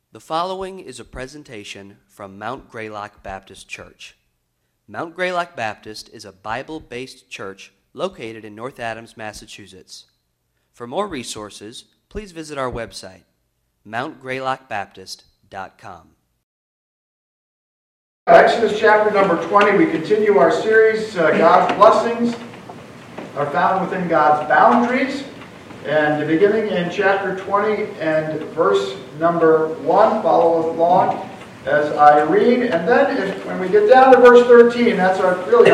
The following is a presentation from Mount Greylock Baptist Church. Mount Greylock Baptist is a Bible-based church located in North Adams, Massachusetts. For more resources, please visit our website, mountgreylockbaptist.com. Exodus chapter number 20, we continue our series, God's blessings are found within God's boundaries. And beginning in chapter 20 and verse number 1, follow along as I read. And then when we get down to verse 13, that's our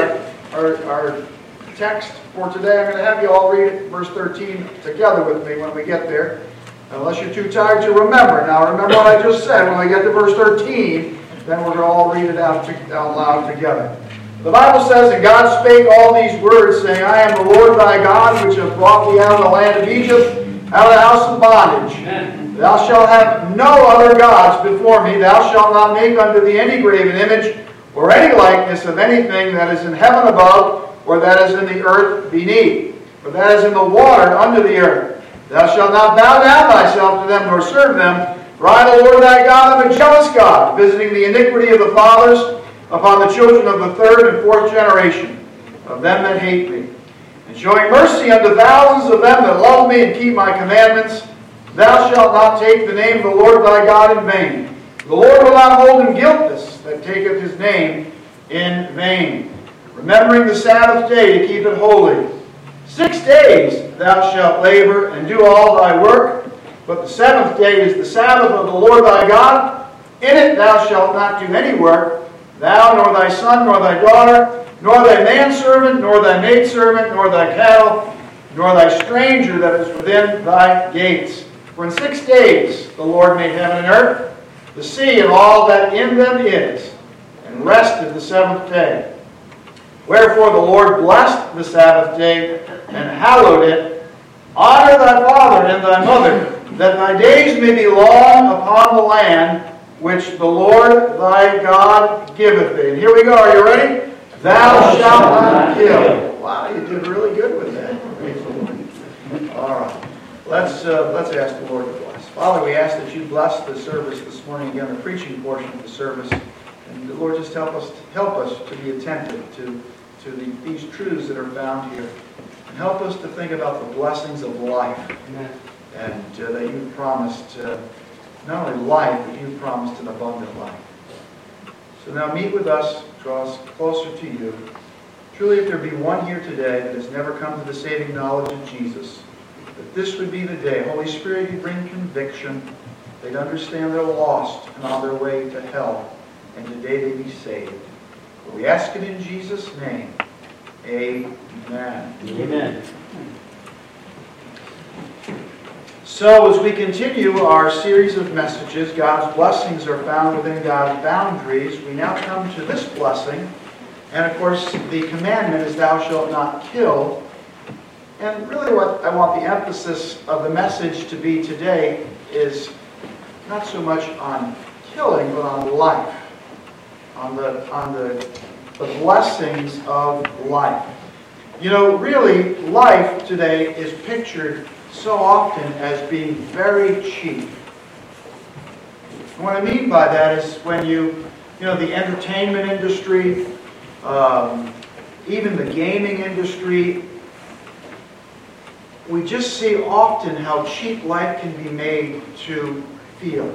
text for today. I'm going to have you all read verse 13 together with me when we get there, unless you're too tired to remember. Now remember what I just said. When we get to verse 13, then we're going to all read it out loud together. The Bible says, "And God spake all these words, saying, I am the Lord thy God, which hath brought thee out of the land of Egypt, out of the house of bondage. Amen. Thou shalt have no other gods before me. Thou shalt not make unto thee any graven image, or any likeness of anything that is in heaven above, or that is in the earth beneath, or that is in the water under the earth. Thou shalt not bow down thyself to them, nor serve them. For I, the Lord thy God, am a jealous God, visiting the iniquity of the fathers upon the children of the third and fourth generation of them that hate me, and showing mercy unto thousands of them that love me and keep my commandments. Thou shalt not take the name of the Lord thy God in vain. The Lord will not hold him guiltless that taketh his name in vain. Remembering the Sabbath day to keep it holy. 6 days thou shalt labor and do all thy work, but the seventh day is the Sabbath of the Lord thy God. In it thou shalt not do any work, thou, nor thy son, nor thy daughter, nor thy manservant, nor thy maidservant, nor thy cattle, nor thy stranger that is within thy gates. For in 6 days the Lord made heaven and earth, the sea and all that in them is, and rested the seventh day. Wherefore the Lord blessed the Sabbath day, and hallowed it. Honor thy father and thy mother, that thy days may be long upon the land which the Lord thy God giveth thee." And here we go. Are you ready? Thou shalt not kill. Wow, you did really good with that. Praise the Lord. All right. Let's ask the Lord to bless. Father, we ask that you bless the service this morning, again, the preaching portion of the service. And the Lord, just help us to be attentive to these truths that are found here. And help us to think about the blessings of life. Amen. And that you've promised not only life, but you've promised an abundant life. So now meet with us, draw us closer to you. Truly, if there be one here today that has never come to the saving knowledge of Jesus, that this would be the day. Holy Spirit, you bring conviction. They'd understand they're lost and on their way to hell, and today they be saved. But we ask it in Jesus' name. Amen. Amen. So as we continue our series of messages, God's blessings are found within God's boundaries, we now come to this blessing. And of course, the commandment is, thou shalt not kill. And really what I want the emphasis of the message to be today is not so much on killing, but on life. On the blessings of life. You know, really, life today is pictured so often as being very cheap. And what I mean by that is when the entertainment industry, even the gaming industry, we just see often how cheap life can be made to feel.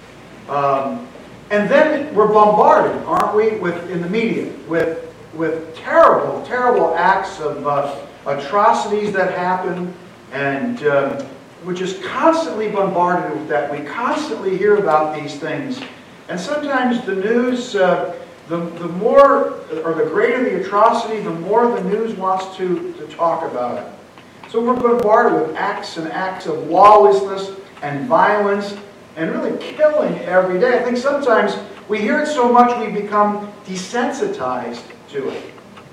And then we're bombarded, aren't we, in the media, with terrible, terrible acts of atrocities that happen. And we're just constantly bombarded with that. We constantly hear about these things. And sometimes the news, the more or the greater the atrocity, the more the news wants to talk about it. So we're bombarded with acts and acts of lawlessness and violence and really killing every day. I think sometimes we hear it so much we become desensitized to it.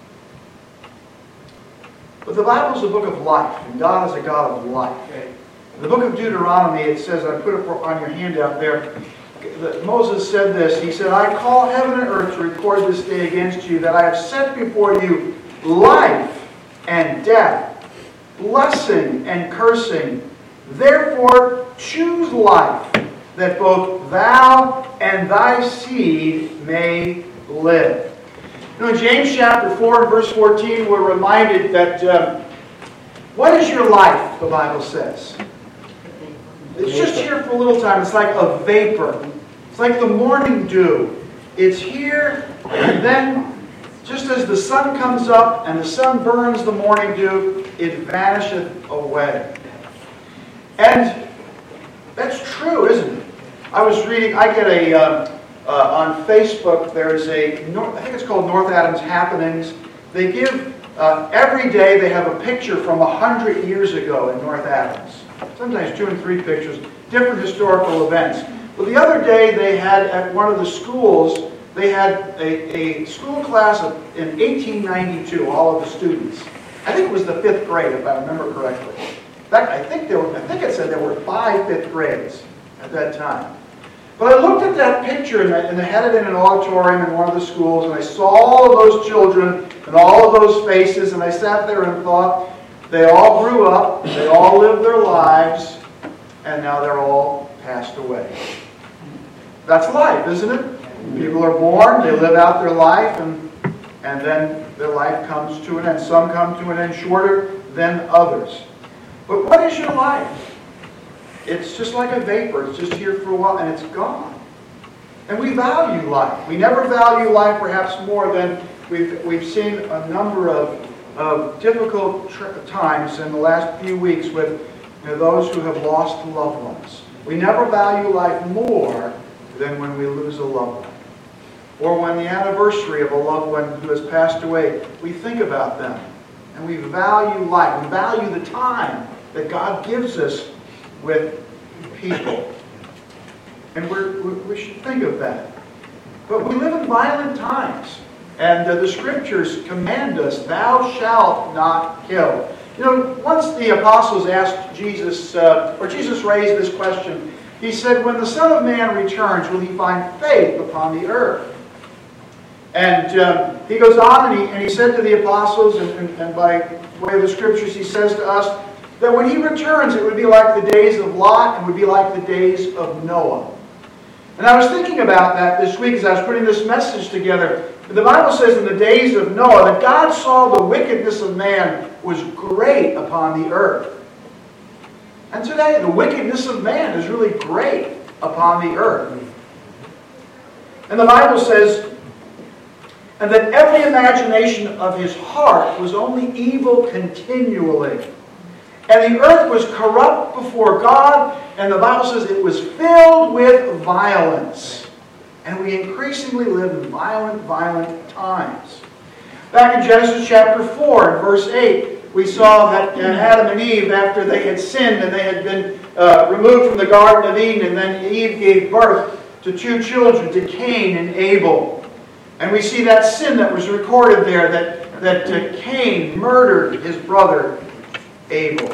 But the Bible is a book of life, and God is a God of life. In the book of Deuteronomy, it says, I put it on your handout there, that Moses said this. He said, I call heaven and earth to record this day against you, that I have set before you life and death, blessing and cursing. Therefore, choose life, that both thou and thy seed may live. In James chapter 4 and verse 14, we're reminded that what is your life, the Bible says? It's just here for a little time. It's like a vapor. It's like the morning dew. It's here, and then just as the sun comes up and the sun burns the morning dew, it vanisheth away. And that's true, isn't it? I was reading, I get on Facebook, there's I think it's called North Adams Happenings. They give, every day they have a picture from 100 years ago in North Adams. Sometimes 2 and 3 pictures, different historical events. Well, the other day they had at one of the schools, they had a school class in 1892, all of the students. I think it was the 5th grade, if I remember correctly. In fact, I think it said there were 5 5th grades at that time. But I looked at that picture, and they had it in an auditorium in one of the schools, and I saw all of those children and all of those faces, and I sat there and thought, they all grew up, they all lived their lives, and now they're all passed away. That's life, isn't it? People are born, they live out their life, and then their life comes to an end. Some come to an end shorter than others. But what is your life? It's just like a vapor. It's just here for a while, and it's gone. And we value life. We never value life perhaps more than we've seen a number of difficult times in the last few weeks with those who have lost loved ones. We never value life more than when we lose a loved one. Or when the anniversary of a loved one who has passed away, we think about them. And we value life. We value the time that God gives us with people. And we should think of that. But we live in violent times. And the Scriptures command us, thou shalt not kill. Once the apostles asked Jesus, or Jesus raised this question, he said, when the Son of Man returns, will he find faith upon the earth? And he goes on and he said to the apostles, and by way of the Scriptures, he says to us, that when he returns, it would be like the days of Lot, and would be like the days of Noah. And I was thinking about that this week as I was putting this message together. The Bible says in the days of Noah that God saw the wickedness of man was great upon the earth. And today, the wickedness of man is really great upon the earth. And the Bible says, and that every imagination of his heart was only evil continually. And the earth was corrupt before God, and the Bible says it was filled with violence. And we increasingly live in violent times. Back in Genesis chapter 4 and verse 8, we saw that Adam and Eve, after they had sinned and they had been removed from the Garden of Eden, and then Eve gave birth to 2 children, to Cain and Abel. And we see that sin that was recorded there, that Cain murdered his brother Abel.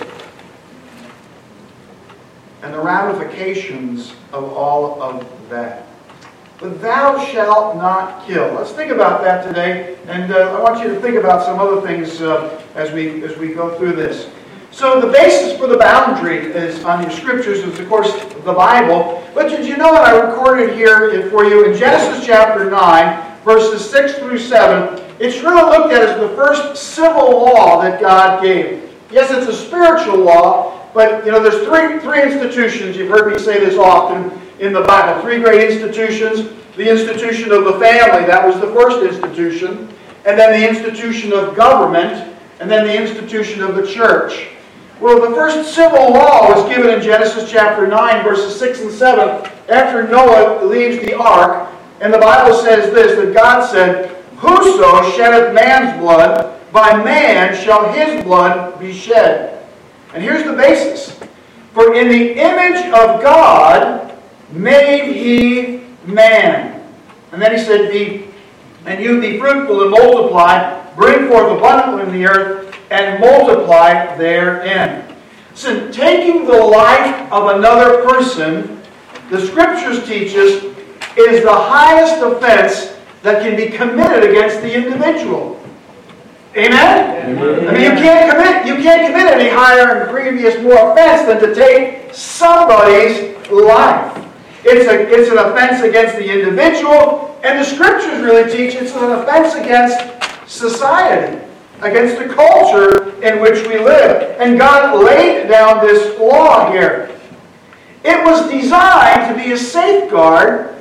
And the ramifications of all of that. But thou shalt not kill. Let's think about that today. And I want you to think about some other things as we go through this. So the basis for the boundary is on your Scriptures is, of course, the Bible. But did you know what I recorded here for you in Genesis chapter 9, verses 6 through 7? It's really looked at as the first civil law that God gave. Yes, it's a spiritual law, but there's three institutions. You've heard me say this often in the Bible. 3 great institutions. The institution of the family, that was the first institution. And then the institution of government. And then the institution of the church. Well, the first civil law was given in Genesis chapter 9, verses 6 and 7, after Noah leaves the ark. And the Bible says this, that God said, whoso sheddeth man's blood, by man shall his blood be shed. And here's the basis. For in the image of God made he man. And then he said, and you be fruitful and multiply, bring forth abundantly in the earth, and multiply therein. So taking the life of another person, the Scriptures teach us, is the highest offense that can be committed against the individual. Amen? Amen. I mean, you can't commit any higher and previous more offense than to take somebody's life. It's an offense against the individual, and the Scriptures really teach it's an offense against society, against the culture in which we live. And God laid down this law here. It was designed to be a safeguard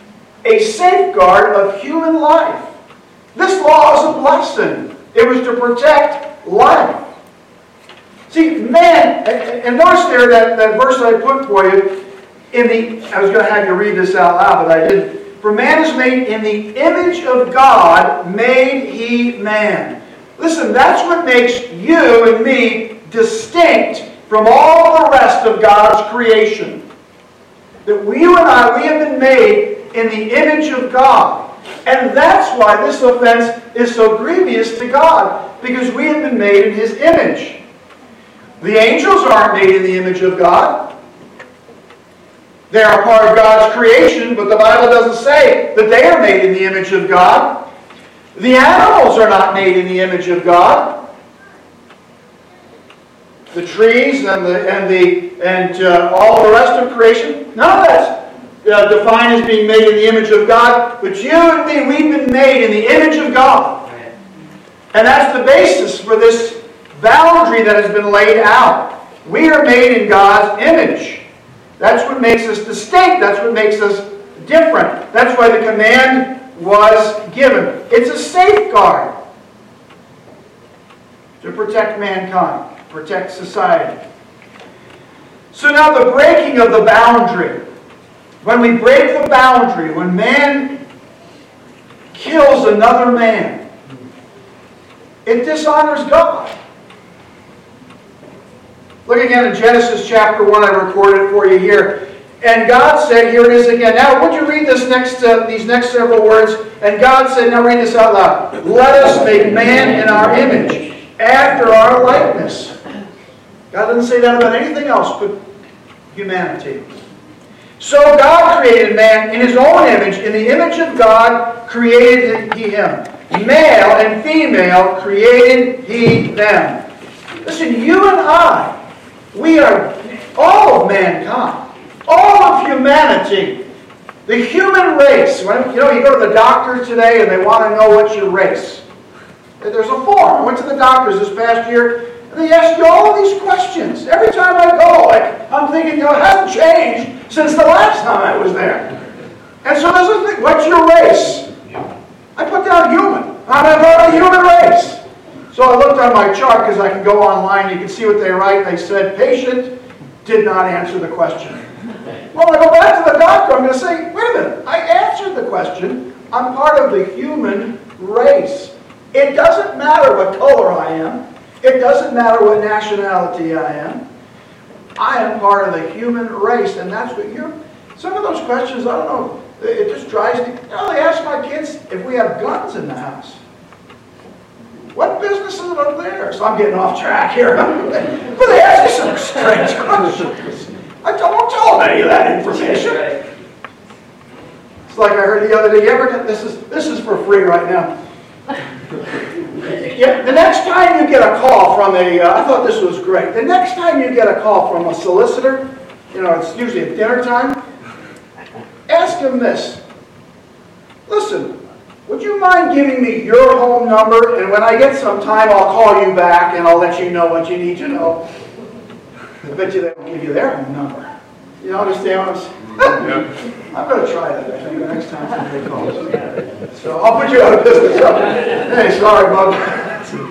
of human life. This law is a blessing. It was to protect life. See, man, and notice there that verse that I put for you, I was going to have you read this out loud, but I didn't. For man is made in the image of God, made he man. Listen, that's what makes you and me distinct from all the rest of God's creation. That you and I, we have been made in the image of God. And that's why this offense is so grievous to God, because we have been made in His image. The angels aren't made in the image of God. They are part of God's creation, but the Bible doesn't say that they are made in the image of God. The animals are not made in the image of God. The trees and all the rest of creation, none of that's defined as being made in the image of God. But you and me, we've been made in the image of God. And that's the basis for this boundary that has been laid out. We are made in God's image. That's what makes us distinct. That's what makes us different. That's why the command was given. It's a safeguard to protect mankind, protect society. So now the breaking of the boundary. When we break the boundary, when man kills another man, it dishonors God. Look again in Genesis chapter 1. I recorded it for you here. And God said, here it is again. Now, would you read these next several words? And God said, now read this out loud. Let us make man in our image, after our likeness. God doesn't say that about anything else but humanity. So God created man in His own image. In the image of God created He him. Male and female created He them. Listen, you and I, we are all of mankind, all of humanity, the human race. When, you go to the doctor today and they want to know what's your race. There's a form. I went to the doctors this past year and they ask you all of these questions. Every time I go, I'm thinking, it hasn't changed since the last time I was there. And so there's a thing, what's your race? I put down human. I'm a part of the human race. So I looked on my chart because I can go online. You can see what they write. They said, patient did not answer the question. Well, when I go back to the doctor, I'm going to say, wait a minute. I answered the question. I'm part of the human race. It doesn't matter what color I am. It doesn't matter what nationality I am. I am part of the human race. And that's what some of those questions, I don't know. It just drives me. They ask my kids if we have guns in the house. What business is it up there? So I'm getting off track here. But they ask me some strange questions. I don't tell them any of that information. It's like I heard the other day. This is for free right now. Yeah, the next time you get a call from I thought this was great. The next time you get a call from a solicitor, it's usually at dinner time, ask him this. Listen, would you mind giving me your home number? And when I get some time, I'll call you back and I'll let you know what you need to know. I bet you they don't give you their home number. You understand what I'm saying? I'm going to try that, I think, the next time somebody calls. So I'll put you out of business. Hey, sorry, bud.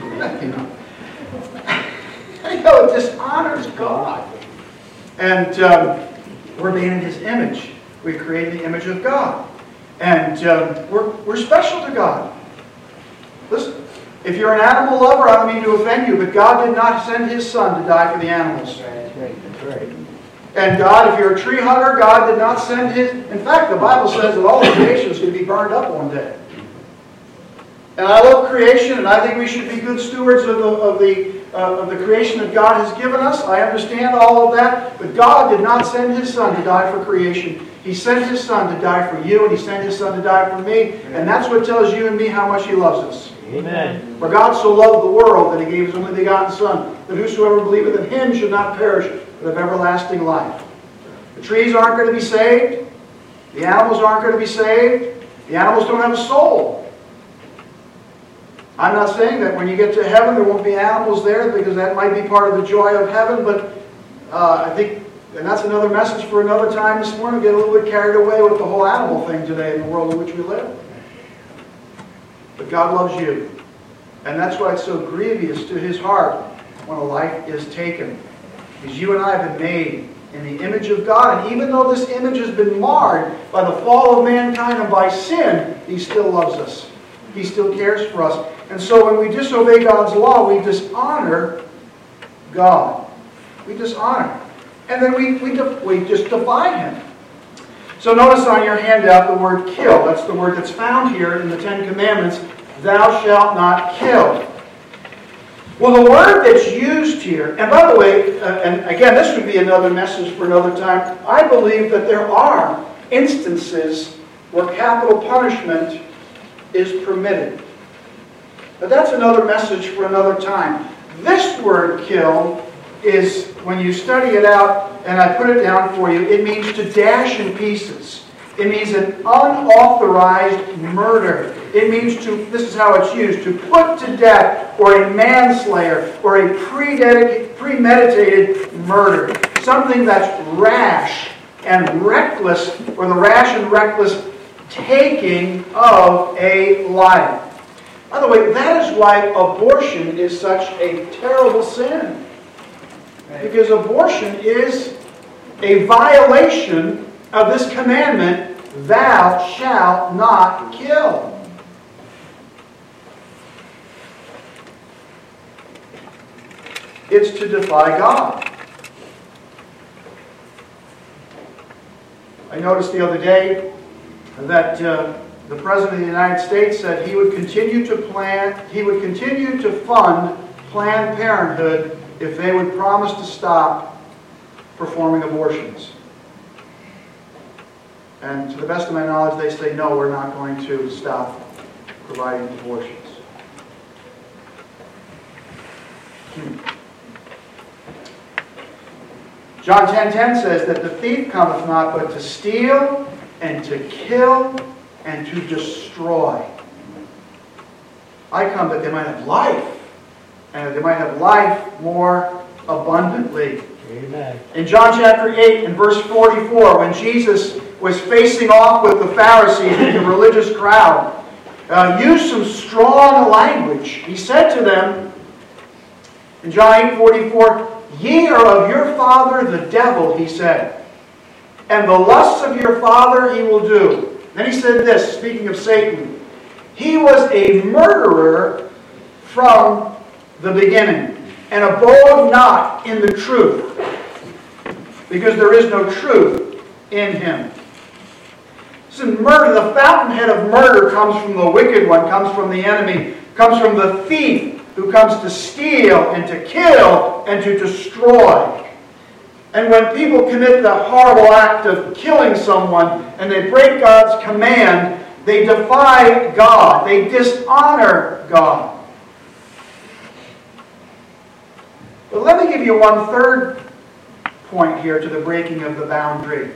It dishonors God. And we're made in His image. We create the image of God. And we're special to God. Listen, if you're an animal lover, I don't mean to offend you, but God did not send His Son to die for the animals. That's right. And God, if you're a tree hugger, God did not send His... In fact, the Bible says that all the creation is going to be burned up one day. And I love creation, and I think we should be good stewards of the creation that God has given us. I understand all of that, but God did not send His Son to die for creation. He sent His Son to die for you, and He sent His Son to die for me. And that's what tells you and me how much He loves us. Amen. For God so loved the world that He gave His only begotten Son, that whosoever believeth in Him should not perish, but have everlasting life. The trees aren't going to be saved. The animals aren't going to be saved. The animals don't have a soul. I'm not saying that when you get to heaven there won't be animals there, because that might be part of the joy of heaven, but I think, and that's another message for another time this morning, get a little bit carried away with the whole animal thing today in the world in which we live. But God loves you. And that's why it's so grievous to His heart when a life is taken. Because you and I have been made in the image of God, and even though this image has been marred by the fall of mankind and by sin, He still loves us. He still cares for us. And so when we disobey God's law, we dishonor God. We dishonor. And then we just defy Him. So notice on your handout the word kill. That's the word that's found here in the Ten Commandments. Thou shalt not kill. Well, the word that's used here, and by the way, and again, this would be another message for another time, I believe that there are instances where capital punishment is permitted. But that's another message for another time. This word kill is, when you study it out, and I put it down for you, it means to dash in pieces. It means an unauthorized murder. It means to, this is how it's used, to put to death, or a manslayer, or a premeditated murder. Something that's rash and reckless, or the rash and reckless taking of a life. By the way, that is why abortion is such a terrible sin. Because abortion is a violation of this commandment, thou shalt not kill. It's to defy God. I noticed the other day that the President of the United States said he would continue to fund Planned Parenthood if they would promise to stop performing abortions. And to the best of my knowledge, they say, no, we're not going to stop providing abortions. John 10:10 says that the thief cometh not but to steal and to kill and to destroy. I come that they might have life, and that they might have life more abundantly. Amen. In John chapter 8 and verse 44, when Jesus was facing off with the Pharisees and the religious crowd, used some strong language. He said to them, in John 8:44, ye are of your father the devil, he said, and the lusts of your father he will do. Then he said this, speaking of Satan, he was a murderer from the beginning, and abode not in the truth, because there is no truth in him. Listen, murder, the fountainhead of murder comes from the wicked one, comes from the enemy, comes from the thief who comes to steal and to kill and to destroy. And when people commit the horrible act of killing someone and they break God's command, they defy God. They dishonor God. But let me give you one third point here to the breaking of the boundary.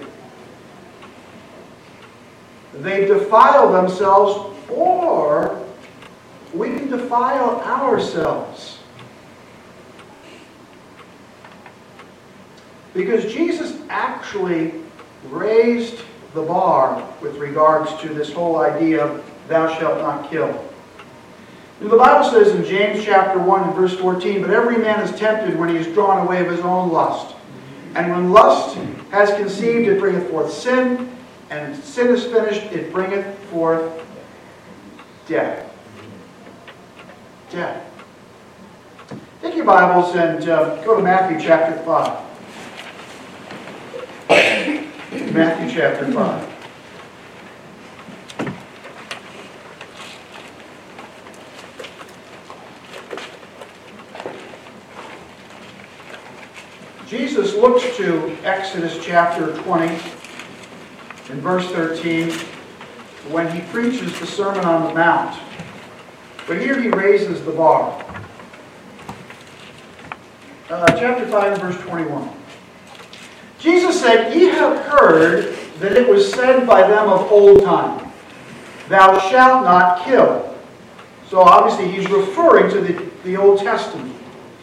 They defile themselves, or we can defile ourselves. Because Jesus actually raised the bar with regards to this whole idea of thou shalt not kill. And the Bible says in James chapter 1 and verse 14, but every man is tempted when he is drawn away of his own lust. And when lust has conceived, it bringeth forth sin. And when sin is finished, it bringeth forth death. Death. Take your Bibles and go to Matthew chapter 5. Matthew chapter 5. Jesus looks to Exodus chapter 20 and verse 13 when he preaches the Sermon on the Mount. But here he raises the bar. Chapter 5 and verse 21. Jesus said, ye have heard that it was said by them of old time, Thou shalt not kill. So obviously he's referring to the Old Testament.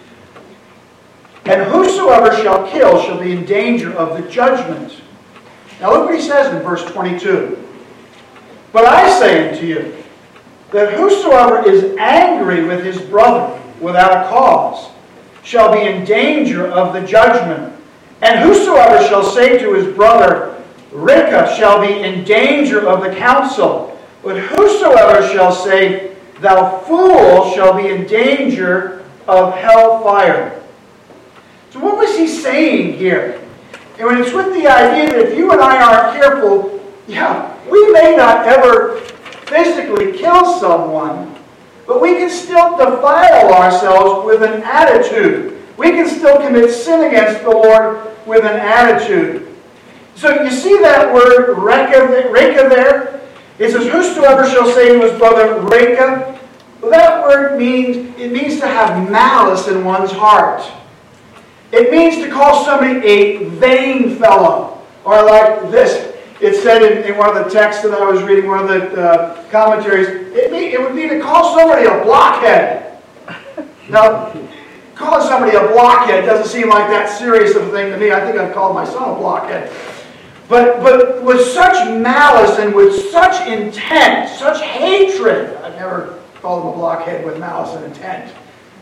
And whosoever shall kill shall be in danger of the judgment. Now look what he says in verse 22. But I say unto you, that whosoever is angry with his brother without a cause shall be in danger of the judgment. And whosoever shall say to his brother, Rika, shall be in danger of the council. But whosoever shall say, Thou fool, shall be in danger of hell fire. So what was he saying here? And when it's with the idea that if you and I aren't careful, we may not ever physically kill someone, but we can still defile ourselves with an attitude. We can still commit sin against the Lord with an attitude. So you see that word reka there? It says, whosoever shall say to his brother, reka. Well, that word means to have malice in one's heart. It means to call somebody a vain fellow. Or like this. It said in one of the texts that I was reading, one of the commentaries, it would be to call somebody a blockhead. Now, calling somebody a blockhead doesn't seem like that serious of a thing to me. I think I've called my son a blockhead. But with such malice and with such intent, such hatred, I've never called him a blockhead with malice and intent.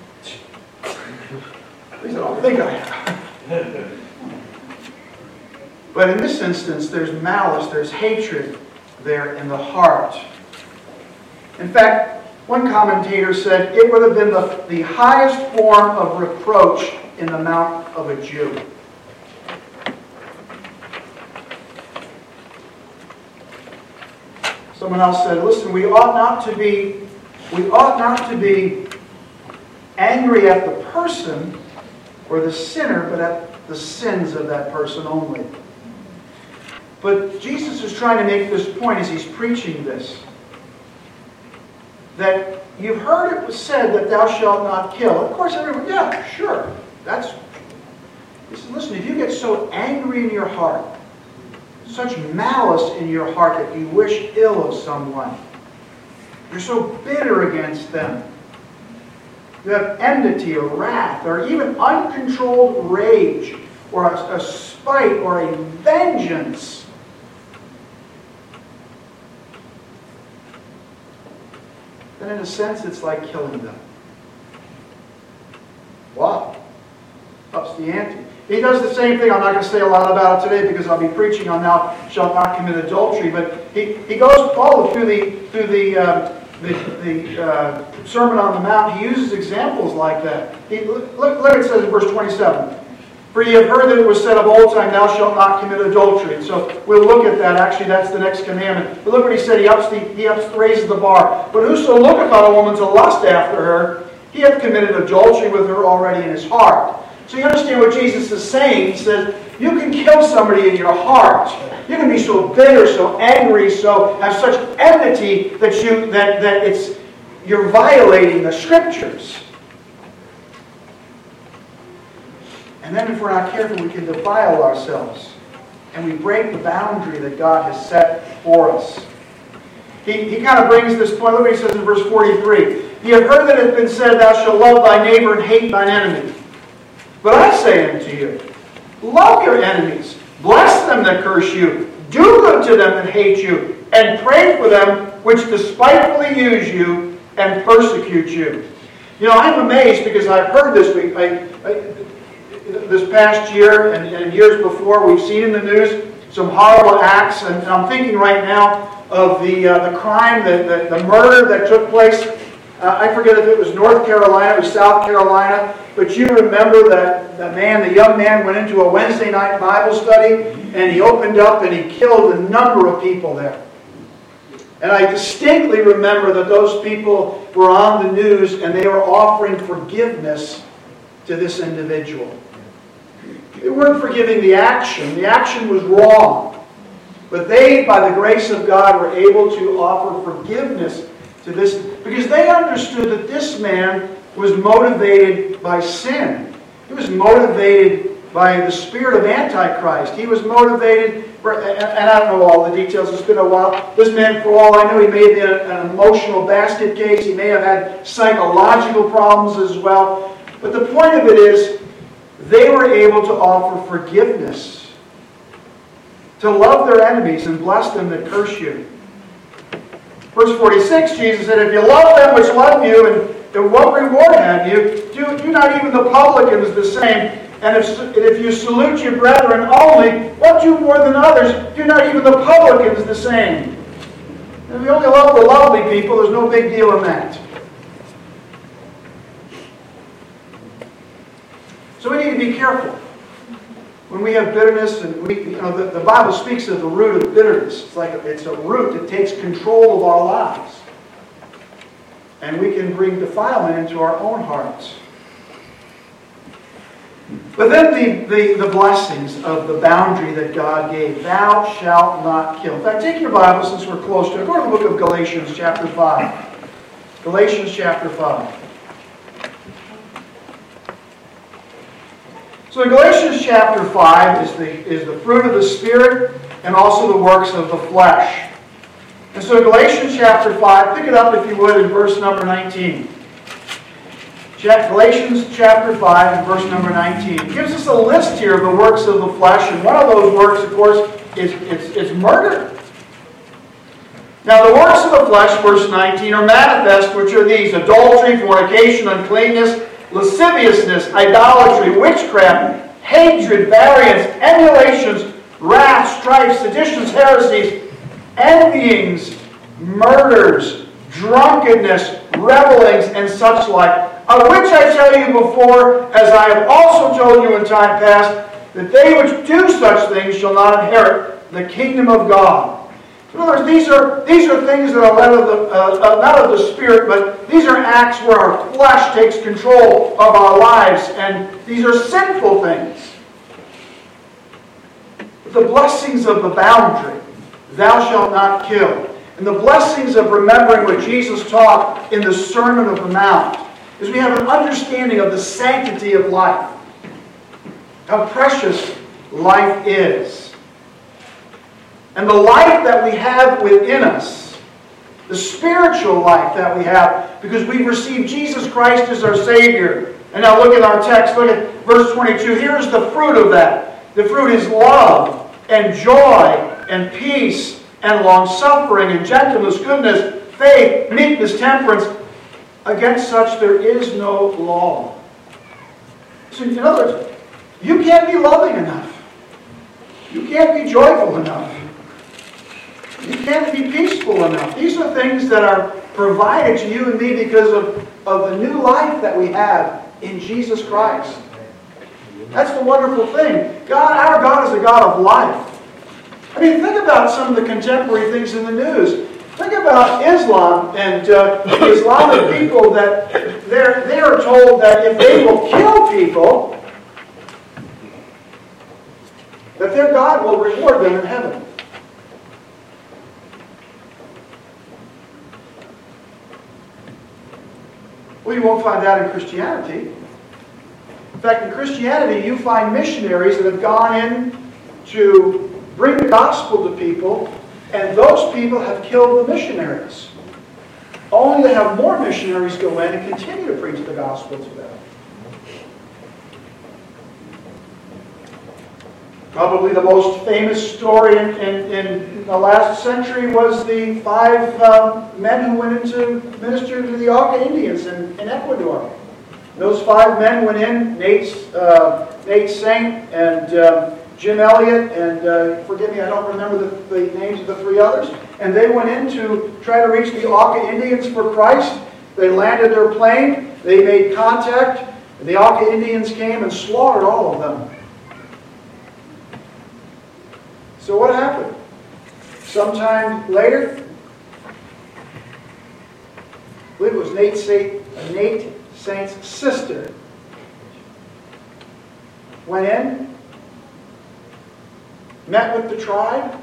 At least I don't think I have. But in this instance, there's malice, there's hatred there in the heart. In fact, one commentator said it would have been the highest form of reproach in the mouth of a Jew. Someone else said, listen, we ought not to be angry at the person or the sinner, but at the sins of that person only. But Jesus is trying to make this point as he's preaching this. That you've heard it was said that thou shalt not kill. Of course, everyone, yeah, sure. He said, listen, if you get so angry in your heart, such malice in your heart that you wish ill of someone, you're so bitter against them, you have enmity or wrath or even uncontrolled rage or a spite or a vengeance, then in a sense it's like killing them. Wow. Ups the ante. He does the same thing. I'm not going to say a lot about it today because I'll be preaching on thou shalt not commit adultery. But he goes all through the Sermon on the Mount. He uses examples like that. Look what it says in verse 27. For ye have heard that it was said of old time, thou shalt not commit adultery. And so we'll look at that. Actually, that's the next commandment. But look what he said. He raises the bar. But whoso looketh on a woman to lust after her, he hath committed adultery with her already in his heart. So you understand what Jesus is saying. He says, you can kill somebody in your heart. You can be so bitter, so angry, so have such enmity that you're violating the Scriptures. And then if we're not careful, we can defile ourselves. And we break the boundary that God has set for us. He kind of brings this point. Look what he says in verse 43. Ye have heard that it has been said, thou shalt love thy neighbor and hate thine enemy. But I say unto you, love your enemies, bless them that curse you, do good to them that hate you, and pray for them which despitefully use you and persecute you. You know, I'm amazed because I've heard this week, this past year and years before, we've seen in the news some horrible acts, and I'm thinking right now of the crime, the murder that took place. I forget if it was North Carolina or South Carolina, but you remember that the young man went into a Wednesday night Bible study and he opened up and he killed a number of people there. And I distinctly remember that those people were on the news and they were offering forgiveness to this individual. They weren't forgiving the action. The action was wrong. But they, by the grace of God, were able to offer forgiveness to this, because they understood that this man was motivated by sin. He was motivated by the spirit of Antichrist. He was motivated and I don't know all the details, it's been a while. This man, for all I know, he may have been an emotional basket case. He may have had psychological problems as well. But the point of it is, they were able to offer forgiveness, to love their enemies and bless them that curse you. Verse 46, Jesus said, if you love them which love you, and what reward have you? Do not even the publicans the same? And if you salute your brethren only, what do more than others? Do not even the publicans the same? And if you only love the lovely people, there's no big deal in that. So we need to be careful when we have bitterness, and the Bible speaks of the root of bitterness. It's a root that takes control of our lives. And we can bring defilement into our own hearts. But then the blessings of the boundary that God gave. Thou shalt not kill. In fact, take your Bible since we're close to it. Go to the book of Galatians chapter 5. Galatians chapter 5. So in Galatians chapter 5 is the fruit of the Spirit and also the works of the flesh. And so in Galatians chapter 5, pick it up if you would in verse number 19. Galatians chapter 5 and verse number 19. It gives us a list here of the works of the flesh, and one of those works, of course, is murder. Now the works of the flesh, verse 19, are manifest, which are these: adultery, fornication, uncleanness, lasciviousness, idolatry, witchcraft, hatred, variance, emulations, wrath, strife, seditions, heresies, envyings, murders, drunkenness, revelings, and such like, of which I tell you before, as I have also told you in time past, that they which do such things shall not inherit the kingdom of God. In other words, these are things that are led of not of the Spirit, but these are acts where our flesh takes control of our lives, and these are sinful things. The blessings of the boundary, thou shalt not kill, and the blessings of remembering what Jesus taught in the Sermon of the Mount, is we have an understanding of the sanctity of life, how precious life is. And the life that we have within us, the spiritual life that we have, because we've received Jesus Christ as our Savior. And now look at our text, look at verse 22. Here's the fruit of that. The fruit is love and joy and peace and long-suffering and gentleness, goodness, faith, meekness, temperance. Against such there is no law. So in other words, you can't be loving enough. You can't be joyful enough. You can't be peaceful enough. These are things that are provided to you and me because of the new life that we have in Jesus Christ. That's the wonderful thing. Our God is a God of life. I mean, think about some of the contemporary things in the news. Think about Islam and the Islamic people that they are told that if they will kill people, that their God will reward them in heaven. Well, you won't find that in Christianity. In fact, in Christianity, you find missionaries that have gone in to bring the gospel to people, and those people have killed the missionaries, only to have more missionaries go in and continue to preach the gospel to them. Probably the most famous story in the last century was the 5 men who went in to minister to the Auca Indians in Ecuador. Those 5 men went in, Nate Saint and Jim Elliott, and forgive me, I don't remember the names of the 3 others. And they went in to try to reach the Auca Indians for Christ. They landed their plane, they made contact, and the Auca Indians came and slaughtered all of them. So what happened? Sometime later, I believe it was Nate Saint's sister went in, met with the tribe.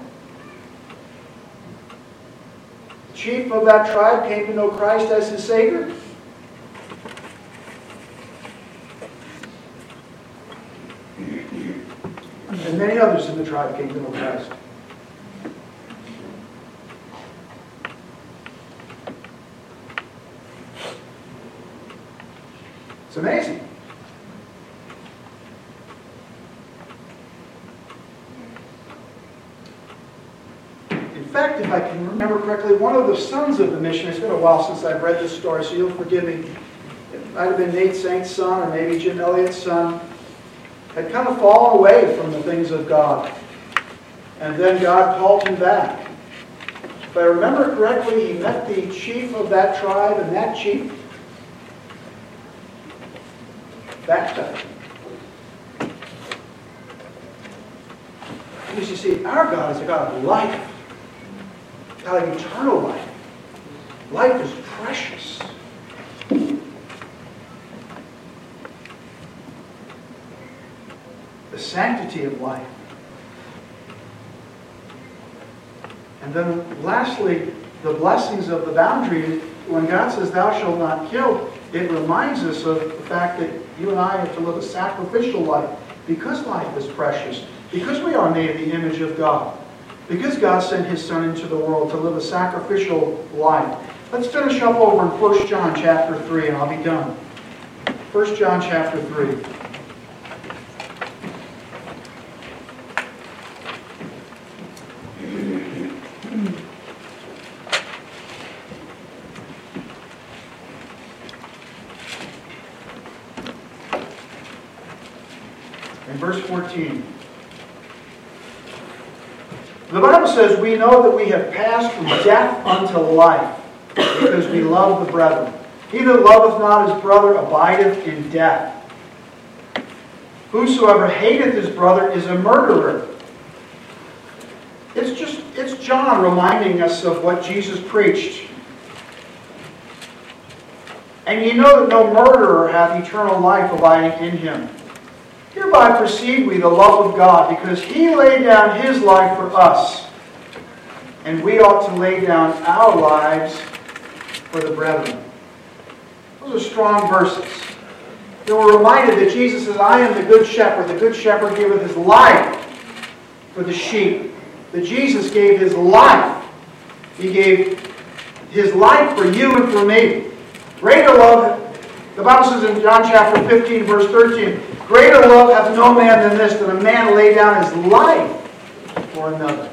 The chief of that tribe came to know Christ as his Savior. And many others in the tribe came to know Christ. It's amazing. In fact, if I can remember correctly, one of the sons of the mission, it's been a while since I've read this story, so you'll forgive me. It might have been Nate Saint's son or maybe Jim Elliott's son, had kind of fallen away from the things of God. And then God called him back. If I remember correctly, he met the chief of that tribe, and that chief backstabbed him. Because you see, our God is a God of life. God of eternal life. Life is precious. The sanctity of life. And then lastly, the blessings of the boundary. When God says, "Thou shalt not kill," it reminds us of the fact that you and I have to live a sacrificial life. Because life is precious. Because we are made in the image of God. Because God sent His Son into the world to live a sacrificial life. Let's finish up over in 1 John chapter 3 and I'll be done. 1 John chapter 3. In verse 14. The Bible says, "We know that we have passed from death unto life, because we love the brethren. He that loveth not his brother abideth in death. Whosoever hateth his brother is a murderer." It's John reminding us of what Jesus preached. "And ye know that no murderer hath eternal life abiding in him. Hereby perceive we the love of God, because He laid down His life for us, and we ought to lay down our lives for the brethren." Those are strong verses. Then we're reminded that Jesus says, "I am the good shepherd. The good shepherd giveth his life for the sheep." That Jesus gave His life. He gave His life for you and for me. Greater love, the Bible says in John chapter 15, verse 13, "Greater love hath no man than this, that a man lay down his life for another."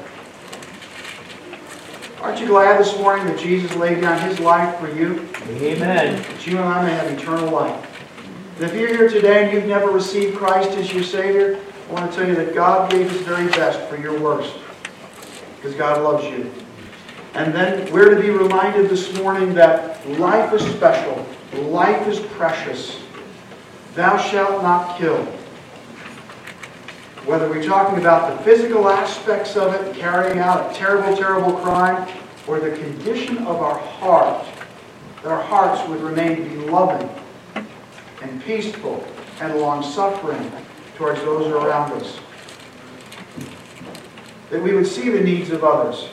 Aren't you glad this morning that Jesus laid down His life for you? Amen. That you and I may have eternal life. And if you're here today and you've never received Christ as your Savior, I want to tell you that God gave His very best for your worst. Because God loves you. And then we're to be reminded this morning that life is special. Life is precious. "Thou shalt not kill." Whether we're talking about the physical aspects of it, carrying out a terrible, terrible crime, or the condition of our heart, that our hearts would remain to be loving and peaceful and long-suffering towards those around us. That we would see the needs of others.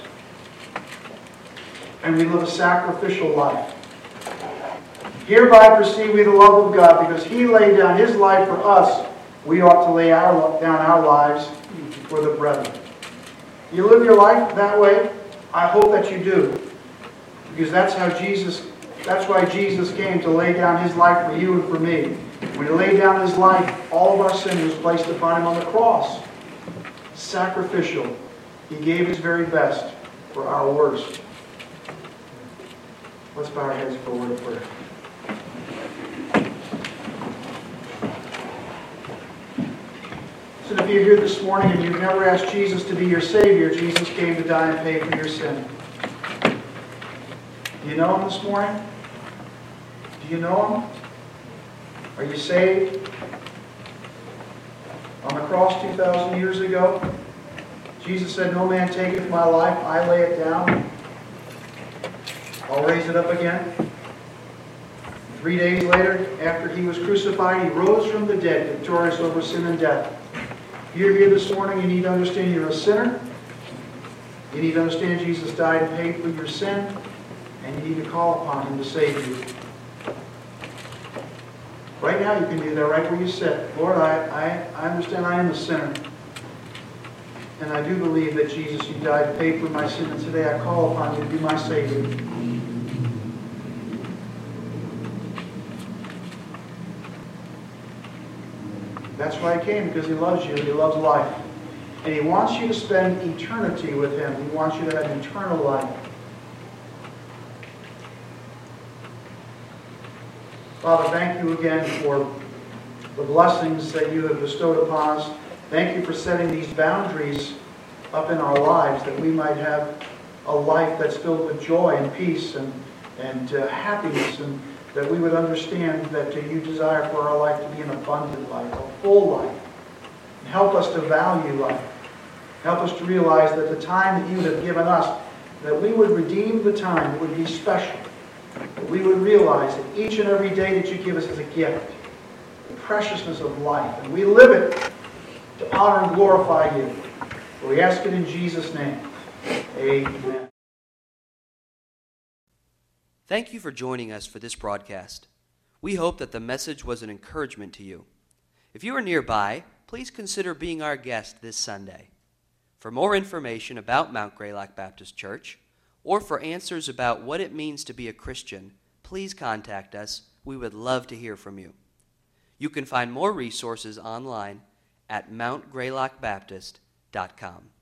And we live a sacrificial life. "Hereby perceive we the love of God, because He laid down His life for us. We ought to lay down our lives for the brethren." You live your life that way? I hope that you do. Because that's why Jesus came, to lay down His life for you and for me. When He laid down His life, all of our sin was placed upon Him on the cross. Sacrificial. He gave His very best for our worst. Let's bow our heads for a word of prayer. So if you're here this morning and you've never asked Jesus to be your Savior, Jesus came to die and pay for your sin. Do you know Him this morning? Do you know Him? Are you saved? On the cross 2,000 years ago, Jesus said, "No man taketh my life, I lay it down. I'll raise it up again." 3 days later, after He was crucified, He rose from the dead, victorious over sin and death. You're here this morning, you need to understand you're a sinner. You need to understand Jesus died and paid for your sin. And you need to call upon Him to save you. Right now you can do that right where you sit. "Lord, I understand I am a sinner. And I do believe that Jesus, You died and paid for my sin. And today I call upon You to be my Savior." That's why He came, because He loves you and He loves life. And He wants you to spend eternity with Him. He wants you to have eternal life. Father, thank you again for the blessings that you have bestowed upon us. Thank you for setting these boundaries up in our lives that we might have a life that's filled with joy and peace and happiness, and that we would understand that you desire for our life to be an abundant life, a full life. And help us to value life. Help us to realize that the time that you have given us, that we would redeem the time, it would be special. That we would realize that each and every day that you give us is a gift, the preciousness of life, and we live it to honor and glorify you. We ask it in Jesus' name. Amen. Thank you for joining us for this broadcast. We hope that the message was an encouragement to you. If you are nearby, please consider being our guest this Sunday. For more information about Mount Greylock Baptist Church, or for answers about what it means to be a Christian, please contact us. We would love to hear from you. You can find more resources online at mountgreylockbaptist.com.